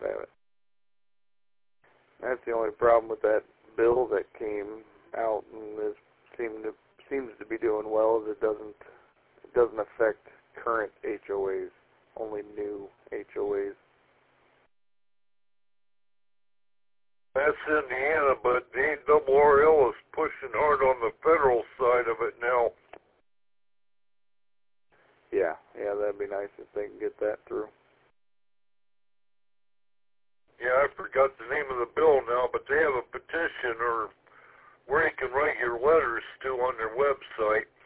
have it. That's the only problem with that bill that came out and seems to be doing well. Is it doesn't affect current HOAs, only new HOAs. That's Indiana, but the ARRL is pushing hard on the federal side of it now. Yeah, that'd be nice if they can get that through. Yeah, I forgot the name of the bill now, but they have a petition or where you can write your letters to on their website.